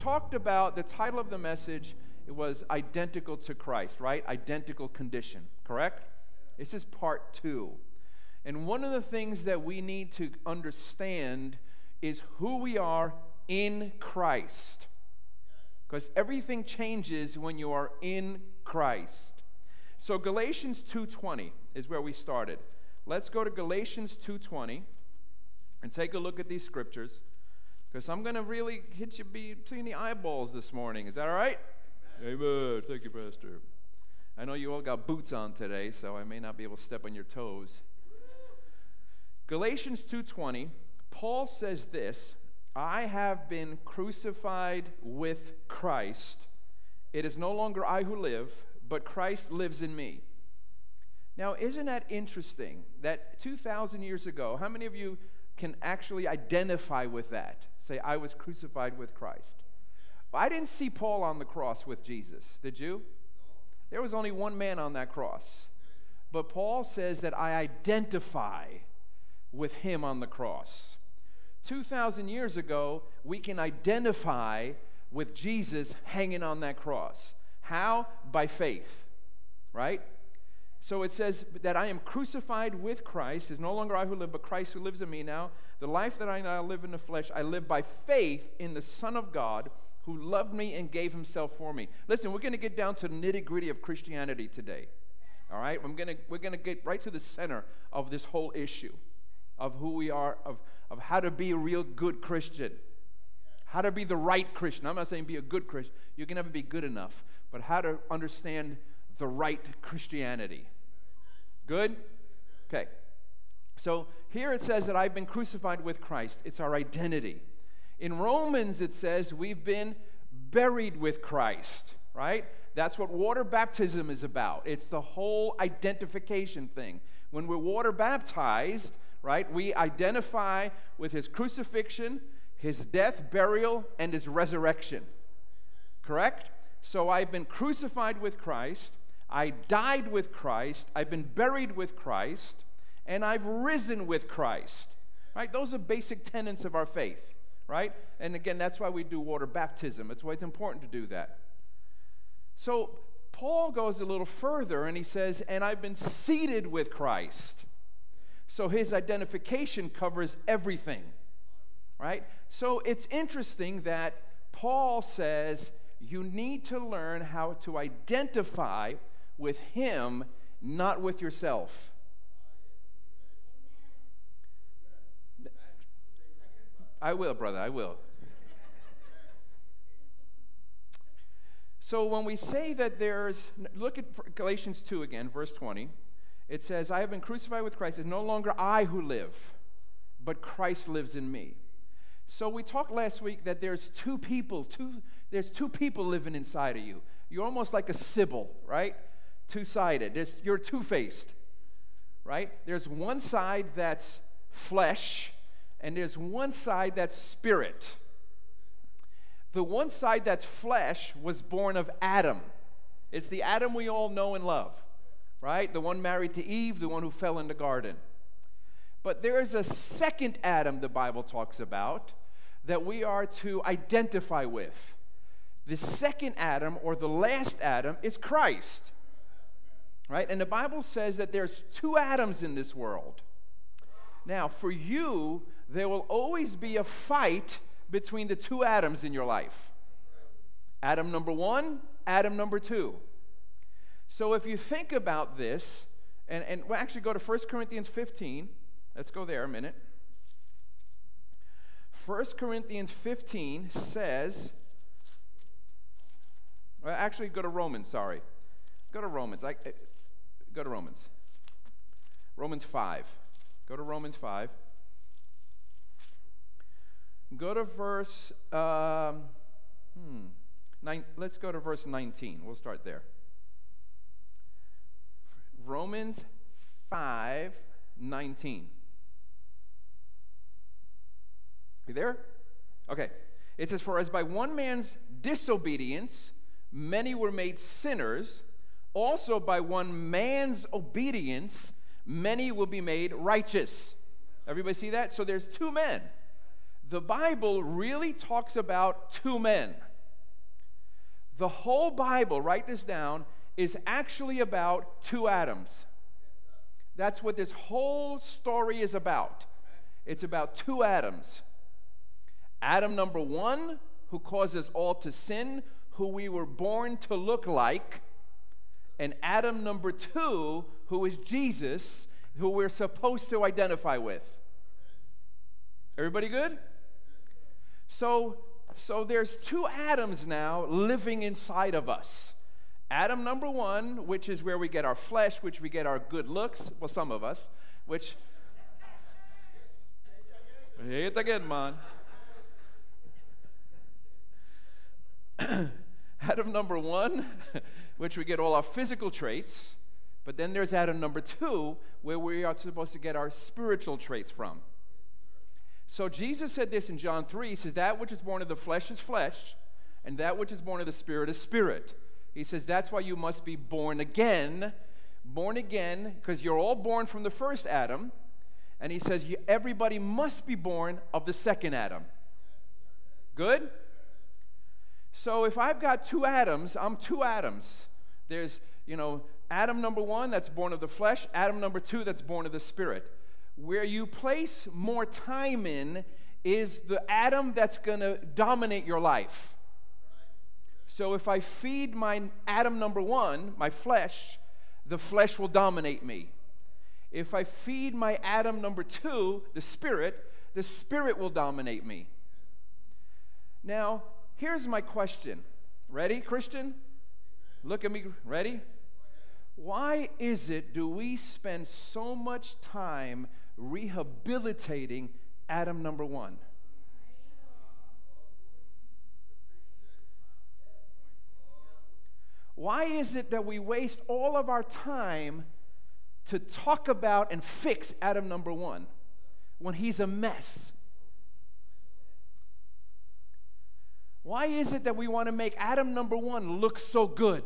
talked about the title of the message. It was identical to Christ, right? Identical condition, correct? This is part 2. And one of the things that we need to understand is who we are in Christ. Because everything changes when you are in Christ. So Galatians 2:20 is where we started. Let's go to Galatians 2:20 and take a look at these scriptures. Because I'm going to really hit you between the eyeballs this morning. Is that all right? Amen. Thank you, Pastor. I know you all got boots on today, so I may not be able to step on your toes. Galatians 2:20, Paul says this, I have been crucified with Christ. It is no longer I who live, but Christ lives in me. Now, isn't that interesting that 2,000 years ago, how many of you can actually identify with that? Say, I was crucified with Christ. Well, I didn't see Paul on the cross with Jesus, did you? There was only one man on that cross. But Paul says that I identify with him on the cross. 2,000 years ago, we can identify with Jesus hanging on that cross. How? By faith, right? So it says that I am crucified with Christ. It's no longer I who live, but Christ who lives in me now. The life that I now live in the flesh, I live by faith in the Son of God who loved me and gave himself for me. Listen, we're going to get down to the nitty-gritty of Christianity today. All right? We're going to get right to the center of this whole issue of who we are, of how to be a real good Christian. How to be the right Christian. I'm not saying be a good Christian. You can never be good enough. But how to understand the right Christianity. Good? Okay. So here it says that I've been crucified with Christ. It's our identity. In Romans it says we've been buried with Christ, right? That's what water baptism is about. It's the whole identification thing. When we're water baptized, right, we identify with his crucifixion, his death, burial, and his resurrection. Correct? So I've been crucified with Christ. I died with Christ, I've been buried with Christ, and I've risen with Christ. Right? Those are basic tenets of our faith, right? And again, that's why we do water baptism. That's why it's important to do that. So Paul goes a little further and he says, and I've been seated with Christ. So his identification covers everything, right? So it's interesting that Paul says you need to learn how to identify with him, not with yourself. I will, brother, I will. So when we say that look at Galatians 2 again, verse 20. It says, I have been crucified with Christ. It's no longer I who live, but Christ lives in me. So we talked last week that there's two people living inside of you. You're almost like a Sybil, right? Two-sided. You're two-faced, right? There's one side that's flesh, and there's one side that's spirit. The one side that's flesh was born of Adam. It's the Adam we all know and love, right? The one married to Eve, the one who fell in the garden. But there is a second Adam the Bible talks about that we are to identify with. The second Adam, or the last Adam, is Christ. Right? And the Bible says that there's two Adams in this world. Now, for you, there will always be a fight between the two Adams in your life. Adam number 1, Adam number 2. So if you think about this, and we'll actually go to 1 Corinthians 15. Let's go there a minute. 1 Corinthians 15 says, well, actually go to Romans, sorry. Go to Romans. Go to Romans. Romans 5. Go to Romans 5. Go to verse, let's go to verse 19. We'll start there. Romans 5:19. You there? Okay. It says, for as by one man's disobedience many were made sinners, also by one man's obedience many will be made righteous. Everybody see that? So there's two men. The Bible really talks about two men. The whole Bible, write this down, is actually about two Adams. That's what this whole story is about. It's about two Adams. Adam number one, who caused us all to sin, who we were born to look like. And Adam number two, who is Jesus, who we're supposed to identify with. Everybody good? So there's two Adams now living inside of us. Adam number one, which is where we get our flesh, which we get our good looks, well, some of us, which... Hit again, man. Adam number one, which we get all our physical traits, but then there's Adam number two, where we are supposed to get our spiritual traits from. So Jesus said this in John 3, he says, that which is born of the flesh is flesh, and that which is born of the spirit is spirit. He says, that's why you must be born again, because you're all born from the first Adam, and he says, everybody must be born of the second Adam. Good? So if I've got two Adams, I'm two Adams. There's, Adam number one, that's born of the flesh. Adam number two, that's born of the spirit. Where you place more time in is the Adam that's going to dominate your life. So if I feed my Adam number one, my flesh, the flesh will dominate me. If I feed my Adam number two, the spirit will dominate me. Now, here's my question. Ready, Christian? Look at me. Ready? Why is it do we spend so much time rehabilitating Adam number one? Why is it that we waste all of our time to talk about and fix Adam number one when he's a mess? Why is it that we want to make Adam number one look so good?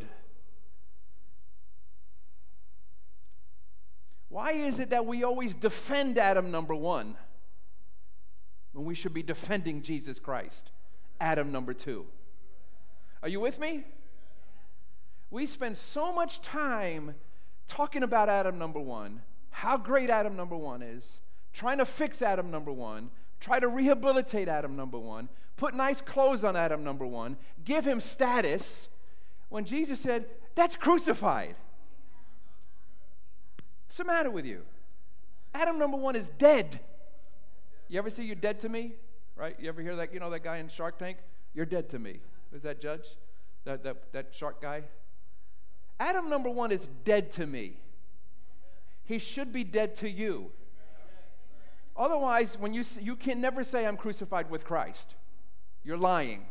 Why is it that we always defend Adam number one when we should be defending Jesus Christ, Adam number two? Are you with me? We spend so much time talking about Adam number one, how great Adam number one is, trying to fix Adam number one, try to rehabilitate Adam number one, put nice clothes on Adam number one, give him status, when Jesus said, that's crucified. What's the matter with you? Adam number one is dead. You ever see You're Dead to Me? Right? You ever hear that, that guy in Shark Tank? You're dead to me. Who's that judge? That shark guy? Adam number one is dead to me. He should be dead to you. Otherwise, when you can never say I'm crucified with Christ. You're lying.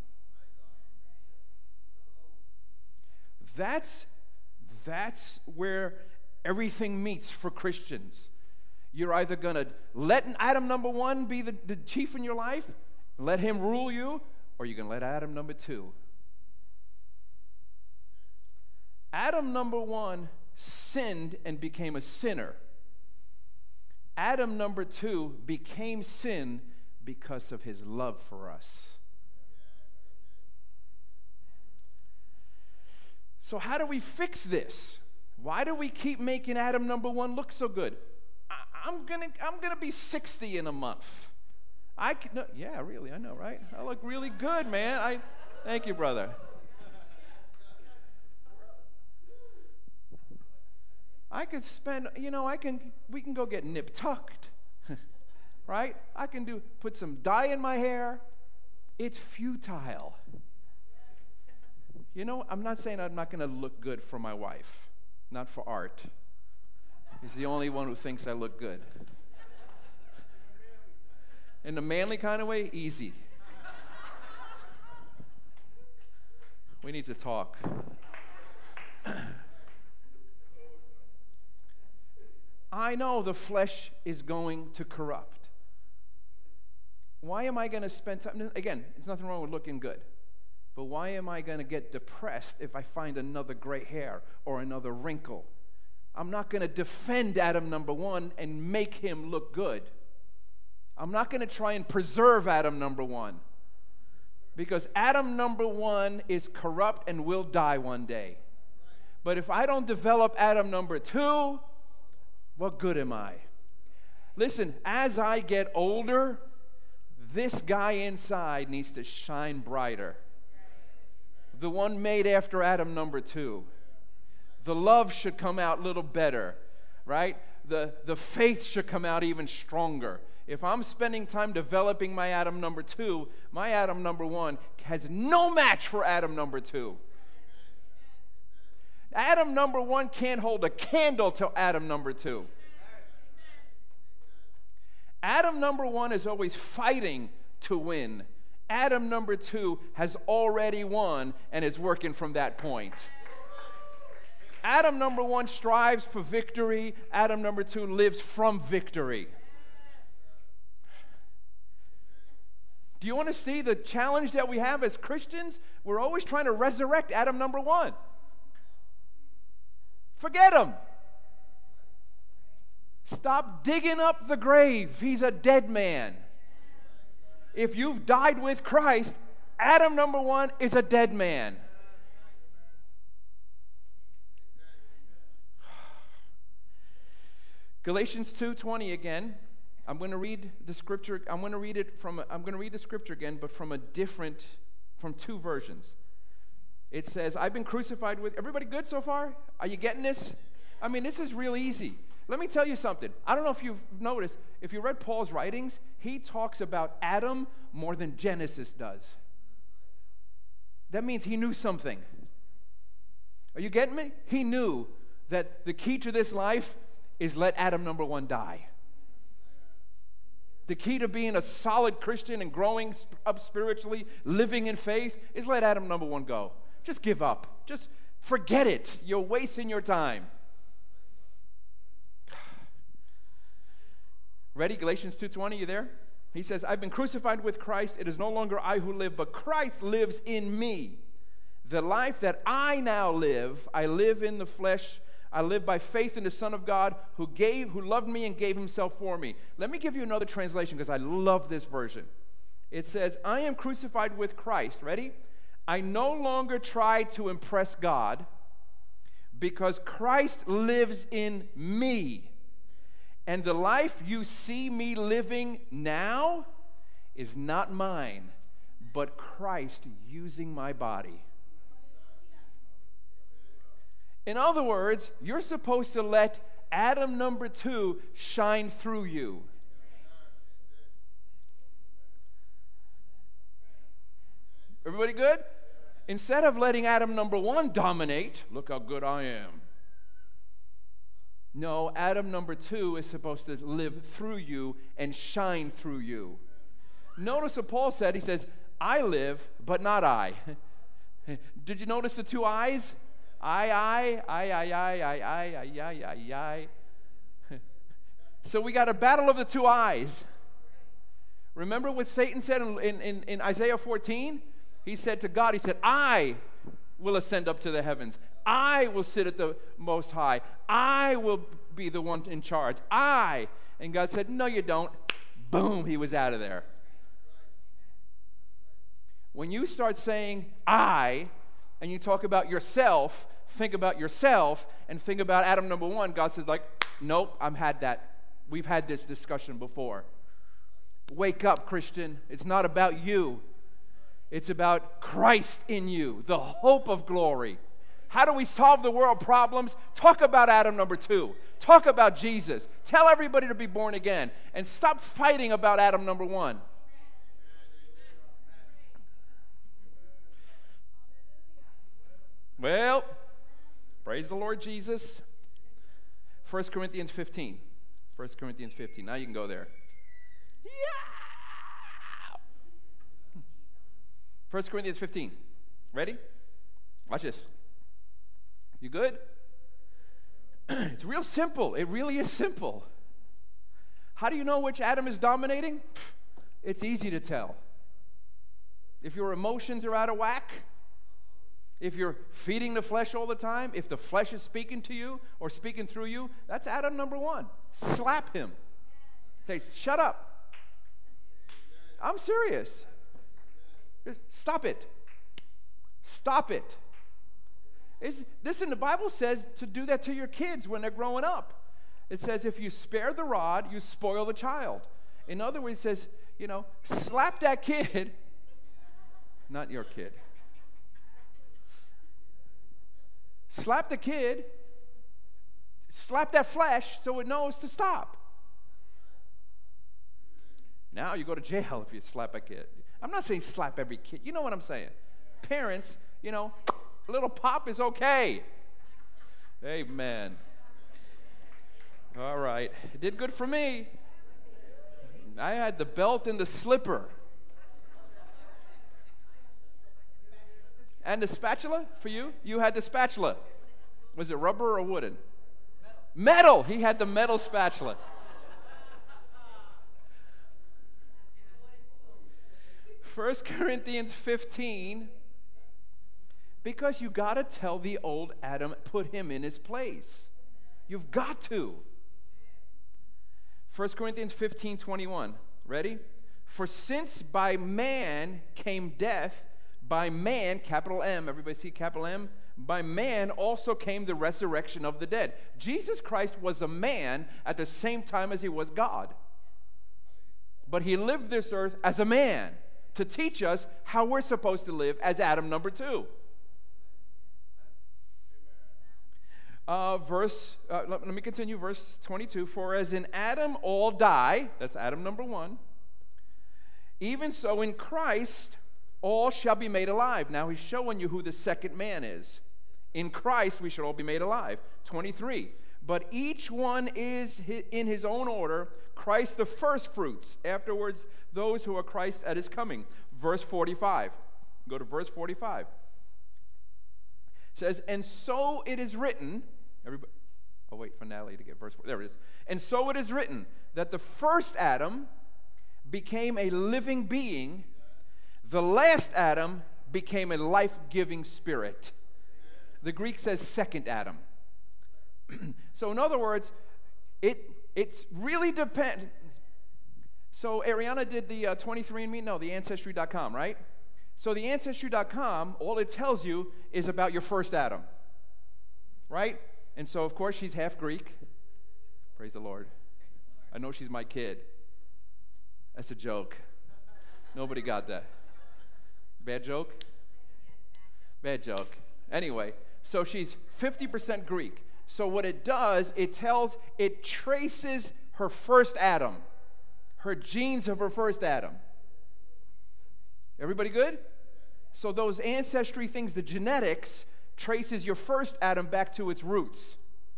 That's where everything meets for Christians. You're either going to let Adam number one be the chief in your life, let him rule you, or you're going to let Adam number two. Adam number one sinned and became a sinner. Adam number two became sin because of his love for us. So how do we fix this? Why do we keep making Adam number one look so good? I'm gonna be 60 in a month. Yeah, really, I know, right? I look really good, man. Thank you, brother. I could spend, we can go get nip tucked, right? I can put some dye in my hair. It's futile. I'm not saying I'm not going to look good for my wife, not for Art. He's the only one who thinks I look good. In the manly kind of way, easy. We need to talk. I know the flesh is going to corrupt. Why am I going to spend time? Again, there's nothing wrong with looking good. But why am I going to get depressed if I find another gray hair or another wrinkle? I'm not going to defend Adam number one and make him look good. I'm not going to try and preserve Adam number one. Because Adam number one is corrupt and will die one day. But if I don't develop Adam number two, what good am I? Listen, as I get older, this guy inside needs to shine brighter. The one made after Adam number two. The love should come out a little better, right? The faith should come out even stronger. If I'm spending time developing my Adam number two, my Adam number one has no match for Adam number two. Adam number one can't hold a candle to Adam number two. Adam number one is always fighting to win. Adam number two has already won and is working from that point. Adam number one strives for victory. Adam number two lives from victory. Do you want to see the challenge that we have as Christians? We're always trying to resurrect Adam number one. Forget him. Stop digging up the grave. He's a dead man. If you've died with Christ, Adam number one is a dead man. Galatians 2:20 again. I'm going to read the scripture. I'm going to read the scripture again, but from two versions. It says, I've been crucified with. Everybody good so far? Are you getting this? I mean, this is real easy. Let me tell you something. I don't know if you've noticed, if you read Paul's writings, he talks about Adam more than Genesis does. That means he knew something. Are you getting me? He knew that the key to this life is let Adam number one die. The key to being a solid Christian and growing up spiritually, living in faith, is let Adam number one go. Just give up. Just forget it. You're wasting your time. Ready? Galatians 2:20, you there? He says, I've been crucified with Christ. It is no longer I who live, but Christ lives in me. The life that I now live, I live in the flesh. I live by faith in the Son of God who loved me and gave himself for me. Let me give you another translation because I love this version. It says, I am crucified with Christ. Ready? I no longer try to impress God because Christ lives in me. And the life you see me living now is not mine, but Christ using my body. In other words, you're supposed to let Adam number two shine through you. Everybody good? Instead of letting Adam number one dominate, look how good I am. No, Adam number two is supposed to live through you and shine through you. Notice what Paul said. He says, I live, but not I. Did you notice the two eyes? I. So we got a battle of the two eyes. Remember what Satan said in Isaiah 14? He said to God, he said, I will ascend up to the heavens. I will sit at the Most High. I will be the one in charge. I. And God said, no, you don't. Boom, he was out of there. When you start saying I, and you talk about yourself, think about yourself, and think about Adam number one, God says like, nope, I've had that. We've had this discussion before. Wake up, Christian. It's not about you. It's about Christ in you, the hope of glory. How do we solve the world problems? Talk about Adam number two. Talk about Jesus. Tell everybody to be born again. And stop fighting about Adam number one. Well, praise the Lord Jesus. 1 Corinthians 15. 1 Corinthians 15. Now you can go there. Yeah! 1 Corinthians 15. Ready? Watch this. You good? It's real simple. It really is simple. How do you know which Adam is dominating? It's easy to tell. If your emotions are out of whack, if you're feeding the flesh all the time, if the flesh is speaking to you or speaking through you, that's Adam number one. Slap him. Say, shut up. I'm serious. Stop it. Stop it. Listen, the Bible says to do that to your kids when they're growing up. It says if you spare the rod, you spoil the child. In other words, it says, slap that kid. Not your kid. Slap the kid. Slap that flesh so it knows to stop. Now you go to jail if you slap a kid. I'm not saying slap every kid. You know what I'm saying? Parents, a little pop is okay. Amen. All right. It did good for me. I had the belt and the slipper. And the spatula for you? You had the spatula. Was it rubber or wooden? Metal. He had the metal spatula. First Corinthians 15, because you got to tell the old Adam, put him in his place. You've got to. 1 Corinthians 15:21. Ready? For since by man came death, by man, capital M, everybody see capital M? By man also came the resurrection of the dead. Jesus Christ was a man at the same time as he was God. But he lived this earth as a man to teach us how we're supposed to live as Adam number 2. Let me continue, verse 22. For as in Adam all die, that's Adam number 1, even so in Christ all shall be made alive. Now he's showing you who the second man is. In Christ we shall all be made alive. 23. But each one is in his own order, Christ the first fruits, afterwards those who are Christ at his coming. Verse 45. Go to verse 45. It says, and so it is written, everybody, I'll wait for Natalie to get verse 4. There it is. And so it is written that the first Adam became a living being, the last Adam became a life-giving spirit. The Greek says second Adam. So in other words, it's really depends. So Ariana did the 23andMe? No, the Ancestry.com, right? So the Ancestry.com, all it tells you is about your first Adam, right? And so, of course, she's half Greek. Praise the Lord. I know she's my kid. That's a joke. Nobody got that. Bad joke? Bad joke. Anyway, so she's 50% Greek. So what it does, it traces her first Adam, her genes of her first Adam. Everybody good? So those ancestry things, the genetics, traces your first Adam back to its roots.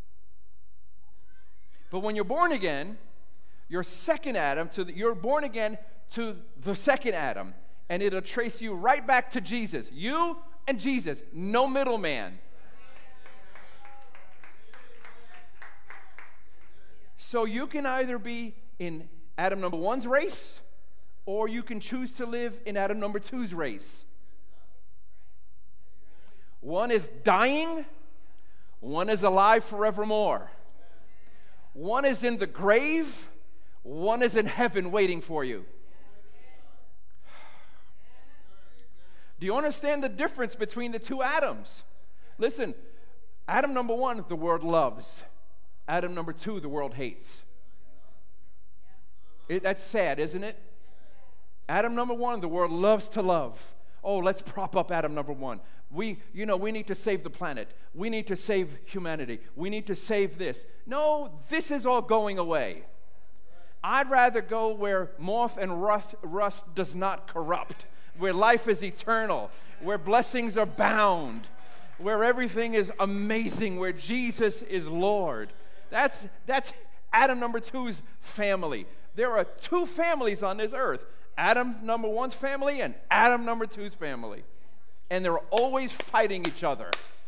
But when you're born again, your second Adam, you're born again to the second Adam, and it'll trace you right back to Jesus. You and Jesus, no middleman. So you can either be in Adam number 1's race, or you can choose to live in Adam number 2's race. One is dying, one is alive forevermore. One is in the grave, one is in heaven waiting for you. Do you understand the difference between the two Adams? Listen, Adam number 1, the world loves. Adam number 2, the world hates. That's sad, isn't it? Adam number 1, the world loves to love. Oh, let's prop up Adam number 1. We need to save the planet. We need to save humanity. We need to save this. No, this is all going away. I'd rather go where moth and rust does not corrupt, where life is eternal, where blessings are bound, where everything is amazing, where Jesus is Lord. That's Adam number 2's family. There are two families on this earth, Adam number 1's family and Adam number 2's family. And they're always fighting each other.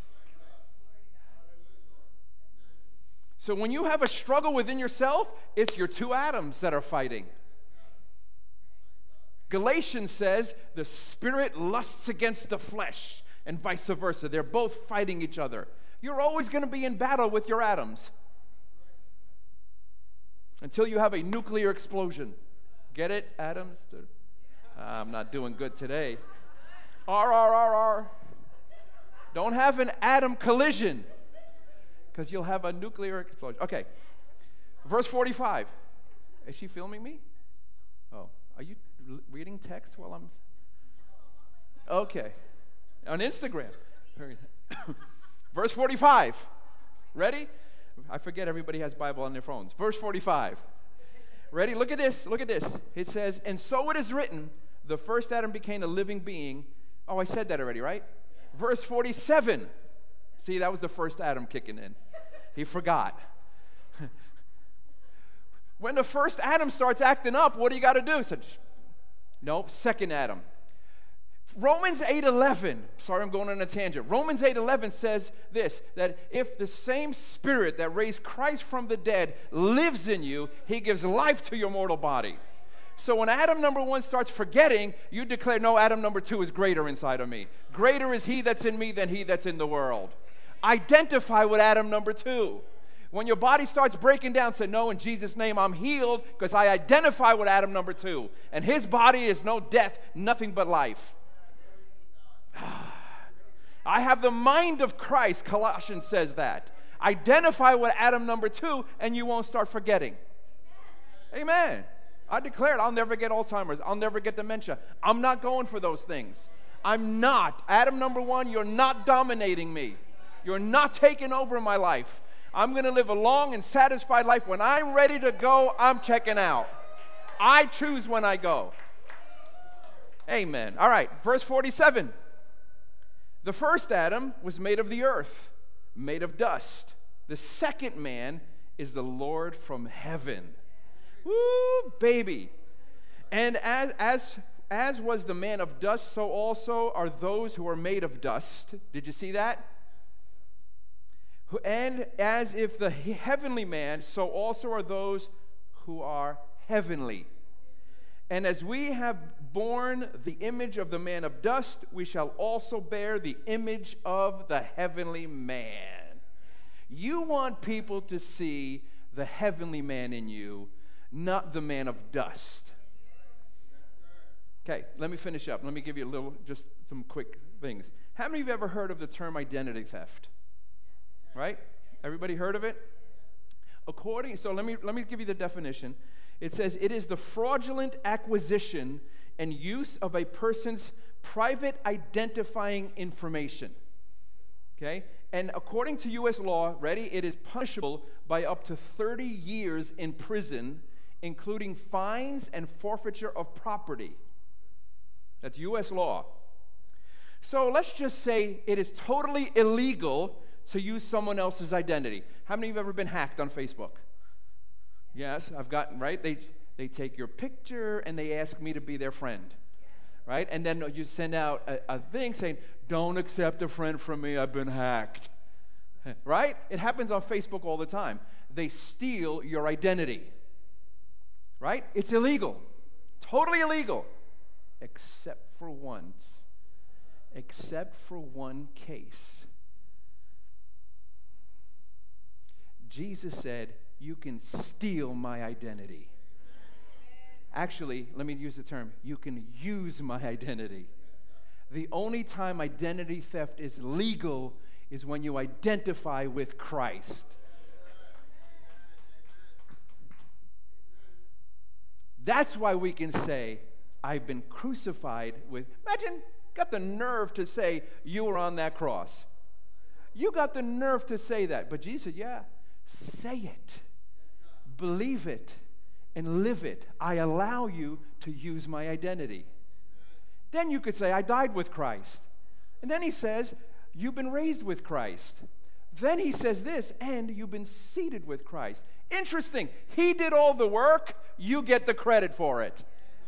So when you have a struggle within yourself, it's your two Adams that are fighting. Galatians says the spirit lusts against the flesh and vice versa. They're both fighting each other. You're always going to be in battle with your Adams until you have a nuclear explosion. Get it, Adams? I'm not doing good today. R. Don't have an atom collision, because you'll have a nuclear explosion. Okay. Verse 45. Is she filming me? Oh, are you reading text while I'm... Okay. On Instagram. Verse 45. Ready? I forget everybody has Bible on their phones. Verse 45. Ready? Look at this. Look at this. It says, and so it is written, the first Adam became a living being. Oh, I said that already, right? Verse 47. See, that was the first Adam kicking in. He forgot. When the first Adam starts acting up, what do you got to do? So, nope, second Adam. Romans 8:11, sorry, I'm going on a tangent. Romans 8:11 says this, that if the same Spirit that raised Christ from the dead lives in you, he gives life to your mortal body. So when Adam number 1 starts forgetting, you declare, no, Adam number 2 is greater inside of me. Greater is he that's in me than he that's in the world. Identify with Adam number 2. When your body starts breaking down, say, no, in Jesus' name, I'm healed because I identify with Adam number 2. And his body is no death, nothing but life. I have the mind of Christ, Colossians says that. Identify with Adam number 2, and you won't start forgetting. Amen. I declared I'll never get Alzheimer's. I'll never get dementia. I'm not going for those things. I'm not. Adam number 1, you're not dominating me. You're not taking over my life. I'm going to live a long and satisfied life. When I'm ready to go, I'm checking out. I choose when I go. Amen. All right, verse 47. The first Adam was made of the earth, made of dust. The second man is the Lord from heaven. Woo, baby. And as was the man of dust, so also are those who are made of dust. Did you see that? And as if the heavenly man, so also are those who are heavenly. And as we have borne the image of the man of dust, we shall also bear the image of the heavenly man. You want people to see the heavenly man in you, not the man of dust. Okay, let me finish up. Let me give you just some quick things. How many of you have ever heard of the term identity theft? Right? Everybody heard of it? So let me give you the definition. It says it is the fraudulent acquisition and use of a person's private identifying information. Okay? And according to U.S. law, ready, it is punishable by up to 30 years in prison, including fines and forfeiture of property. That's U.S. law. So let's just say it is totally illegal to use someone else's identity. How many of you have ever been hacked on Facebook? Yes, I've gotten, right? They take your picture and they ask me to be their friend, right? And then you send out a thing saying, don't accept a friend from me, I've been hacked, right? It happens on Facebook all the time. They steal your identity, right? It's illegal, totally illegal, except for one case. Jesus said, you can steal my identity. Actually, let me use the term, you can use my identity. The only time identity theft is legal is when you identify with Christ. That's why we can say, I've been crucified with, imagine, got the nerve to say you were on that cross. You got the nerve to say that. But Jesus said, yeah, say it, believe it, and live it. I allow you to use my identity. Then you could say, I died with Christ. And then he says, you've been raised with Christ. Then he says this, and you've been seated with Christ. Interesting. He did all the work. You get the credit for it.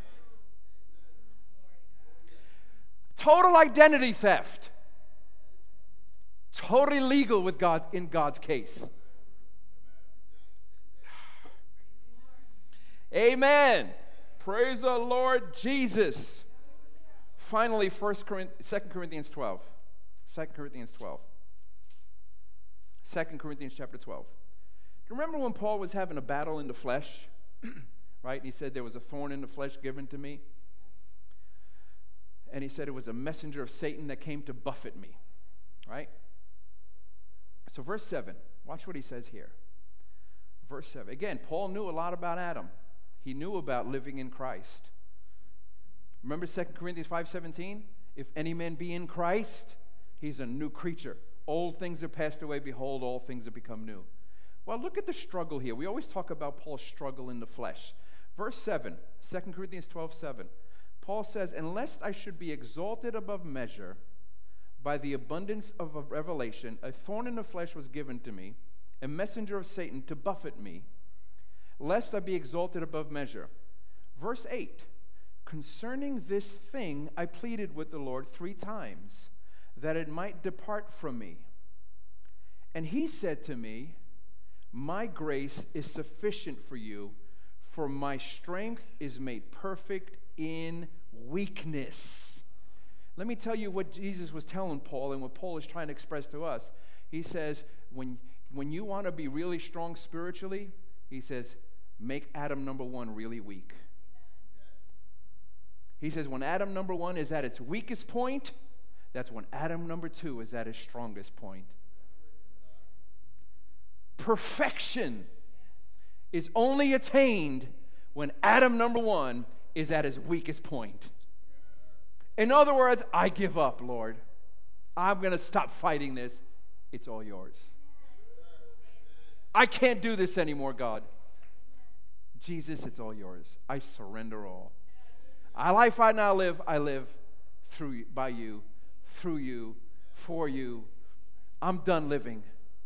Total identity theft. Totally legal with God in God's case. Amen. Praise the Lord Jesus. Finally, 2 Corinthians 12. 2 Corinthians 12. 2 Corinthians chapter 12. Do you remember when Paul was having a battle in the flesh? Right? He said there was a thorn in the flesh given to me. And he said it was a messenger of Satan that came to buffet me, right? So verse 7, watch what he says here. Verse 7. Again, Paul knew a lot about Adam. He knew about living in Christ. Remember 2 Corinthians 5:17? If any man be in Christ, he's a new creature. Old things are passed away. Behold, all things have become new. Well, look at the struggle here. We always talk about Paul's struggle in the flesh. Verse 7, 2 Corinthians 12:7. Paul says, "And lest I should be exalted above measure by the abundance of a revelation, a thorn in the flesh was given to me, a messenger of Satan to buffet me, lest I be exalted above measure." Verse 8, "Concerning this thing I pleaded with the Lord 3 times, that it might depart from me. And he said to me, my grace is sufficient for you, for my strength is made perfect in weakness." Let me tell you what Jesus was telling Paul and what Paul is trying to express to us. He says, when you want to be really strong spiritually, he says, make Adam number 1 really weak. He says, when Adam number 1 is at its weakest point, that's when Adam number 2 is at his strongest point. Perfection is only attained when Adam number 1 is at his weakest point. In other words, I give up, Lord. I'm going to stop fighting this. It's all yours. I can't do this anymore, God. Jesus, it's all yours. I surrender all. A life I now live, I live through by you, through you, for you. I'm done living.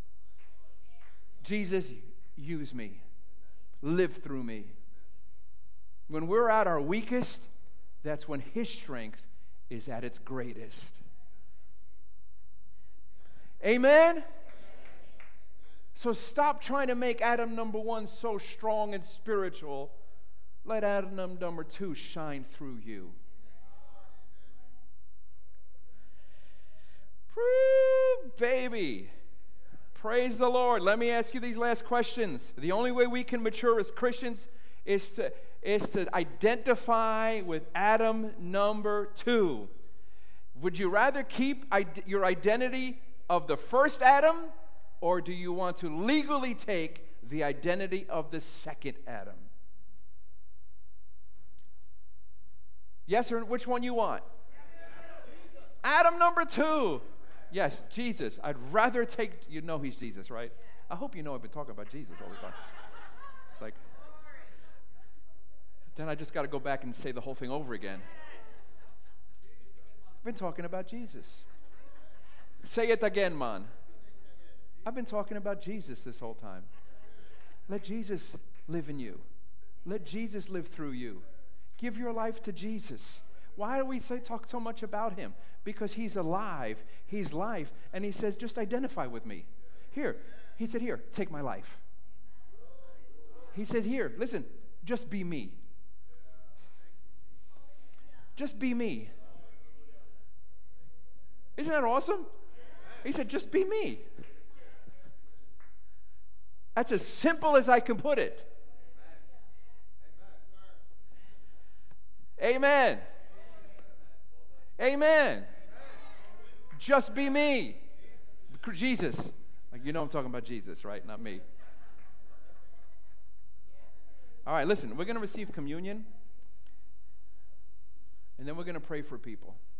Jesus, use me. Live through me. When we're at our weakest, that's when his strength is at its greatest. Amen? So stop trying to make Adam number 1 so strong and spiritual. Let Adam number 2 shine through you. Woo, baby. Praise the Lord. Let me ask you these last questions. The only way we can mature as Christians is to identify with Adam number 2. Would you rather keep your identity of the first Adam, or do you want to legally take the identity of the second Adam? Yes, or which one you want? Adam number 2. Yes, Jesus. I'd rather take, you know he's Jesus, right? I hope you know I've been talking about Jesus all the time. It's like, then I just got to go back and say the whole thing over again. I've been talking about Jesus. Say it again, man. I've been talking about Jesus this whole time. Let Jesus live in you. Let Jesus live through you. Give your life to Jesus. Why do we talk so much about him? Because he's alive, he's life, and he says, just identify with me. Here, he said, here, take my life. He says, here, listen, just be me. Just be me. Isn't that awesome? He said, just be me. That's as simple as I can put it. Amen. Amen. Just be me. Jesus. You know I'm talking about Jesus, right? Not me. All right, listen, we're going to receive communion, and then we're going to pray for people.